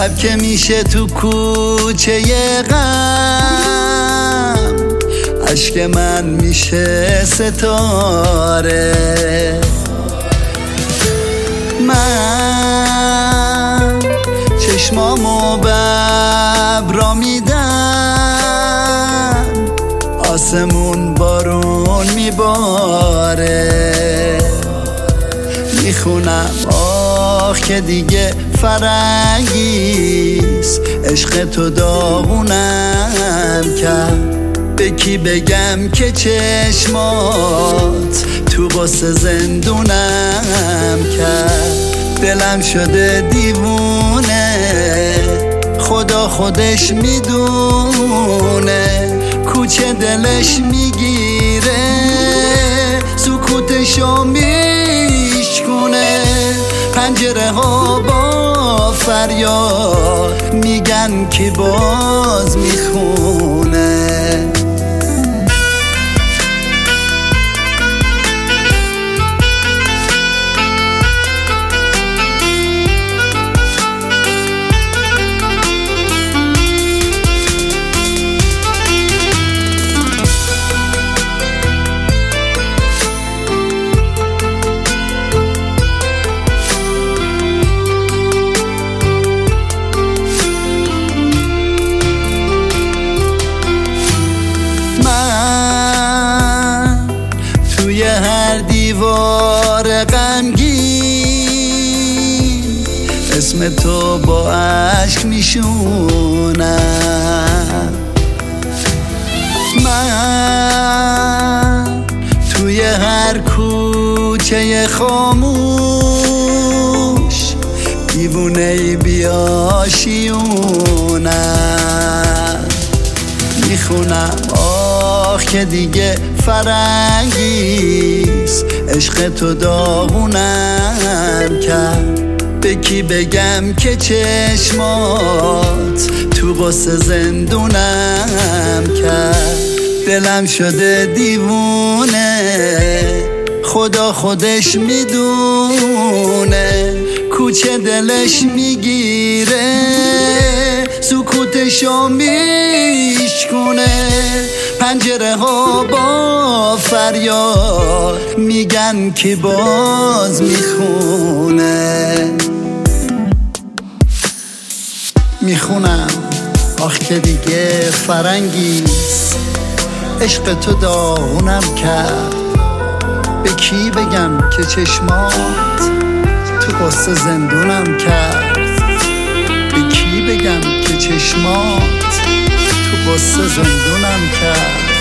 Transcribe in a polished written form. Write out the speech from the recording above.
شب که میشه تو کوچه غم اشک من میشه ستاره. من چشمامو به ابرا میدم آسمون بارون میباره. میخونم آخ که دیگه فرنگیست عشق تو داغونم کرد. به کی بگم که چشمات تو غصه زندونم کرد. دلم شده دیوونه خدا خودش میدونه. کوچه دلش میگیره سکوتشو میشکونه. پنجره ها با فریاد میگن که باز میخونه. هر دیوار غمگین اسم تو با اشک میشونم. من توی هر کوچه خاموش دیوونه بیاشیونم. میخونم آخ که دیگه فرنگیست عشق تو داغونم کرد. به کی بگم که چشمات تو غصه زندونم کرد. دلم شده دیوونه خدا خودش میدونه. کوچه دلش میگیره سکوتشو میشکونه. پنجره ها با فریاد میگن که باز میخونه. میخونم آخ که دیگه فرنگیست عشق تو داغونم کرد. به کی بگم که چشمات تو قصه زندونم کرد. به کی بگم که چشمات تو قصه زندونم کرد.